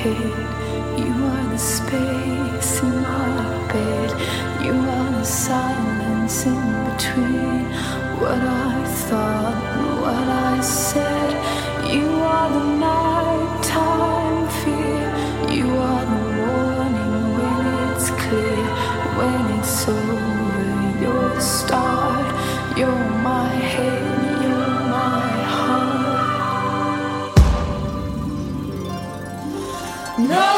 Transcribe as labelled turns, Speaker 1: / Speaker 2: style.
Speaker 1: head. You are the space in my bed. You are the silence in between what I thought and what I said. You are the nighttime fear. You are the morning when it's clear. When it's over, you're the start. You're my head, you're my heart. No!